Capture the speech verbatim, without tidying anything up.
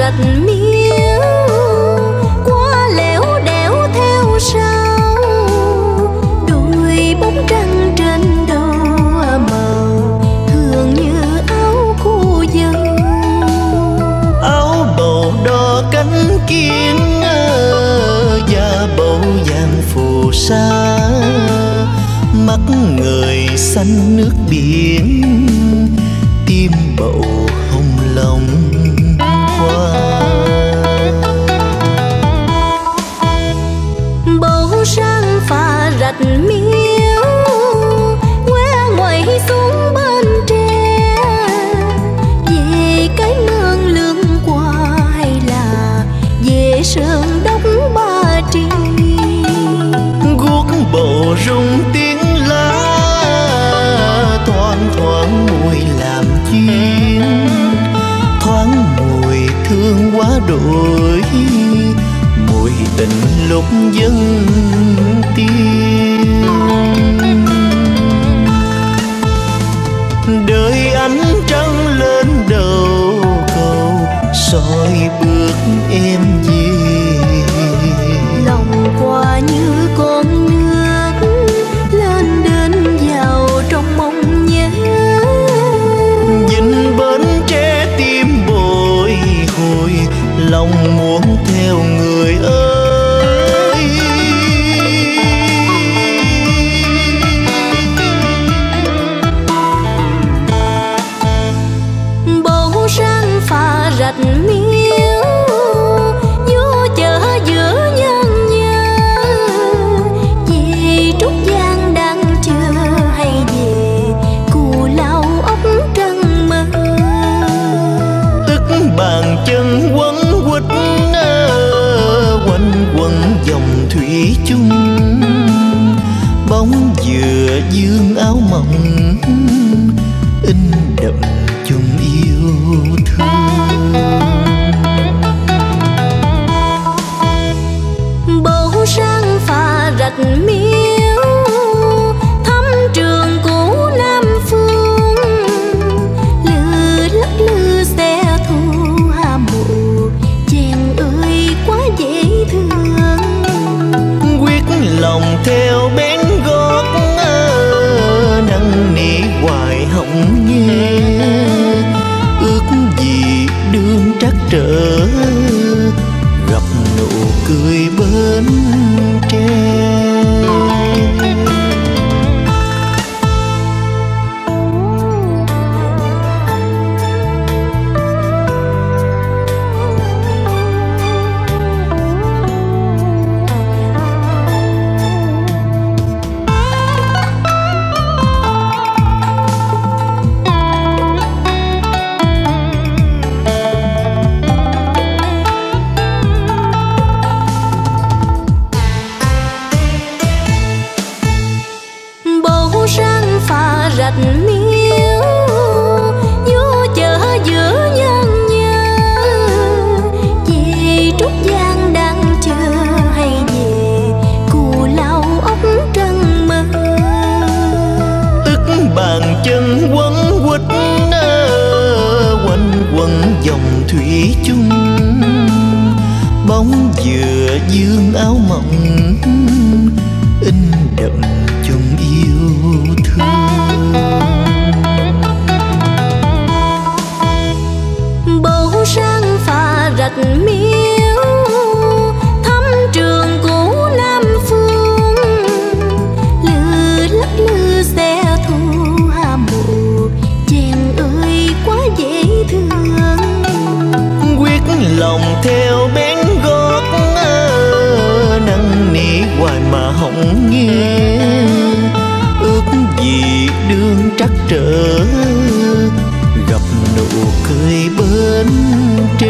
rạch miếu, qua lẻo đẻo theo sau, đôi bóng trăng trên đầu màu thường như áo cô dâu. Áo bầu đỏ cánh kiến da bầu vàng phù sa, mắt người xanh nước biển, tim bầu hồng lòng hoa. Bầu sang phà rạch miếu, que ngoại xuống bên tre, về cái nương lương qua hay là về sơn đốc Ba Tri. Guốc bầu rung tiếng lá, thoang thoảng mùi làm chuyến, thoáng mùi thương quá đổi, mùi tình lúc dâng tiên. Đợi ánh trăng lên đầu cầu, soi bước em về. Lòng qua như con nước lên đến vào trong mong nhớ, Vinh bến tre tim bồi hồi, lòng muốn theo người ơi. bầu sang phà rạch miếu, vô chợ giữa nhân nhớ, về Trúc Giang đang chờ hay về Cù Lao ốc trăng mơ. Tức bàn chân quấn quýt quanh quần dòng thủy chung, bóng dừa dương áo mỏng in đậm chung yêu thương. Bầu sang phà rạch miếu, thăm trường cũ Nam Phương, lư lắc lư xe thu hà mộ, chàng ơi quá dễ thương. Quyết lòng theo bén gót, năn nỉ hoài hồng nghe, ước gì đương trắc trở, gặp nụ cười bên tre. Bầu sang phà rạch miếu, vô chợ giữa nhân nhớ, về Trúc Giang đang chờ hay về Cù Lao ốc trăng mơ. Tức bàn chân quấn quýt quanh quần dòng thủy chung, bóng dừa dương áo mỏng in đậm chung yêu thương. Bầu sang phà rạch miếu, thăm trường cũ Nam Phương, lư lắc lư xe thu hà mộ, chàng ơi quá dễ thương. Quyết lòng theo bén gót, năn nỉ hoài mà hổng nghe, ước gì đương trắc trở, gặp nụ cười bên tre.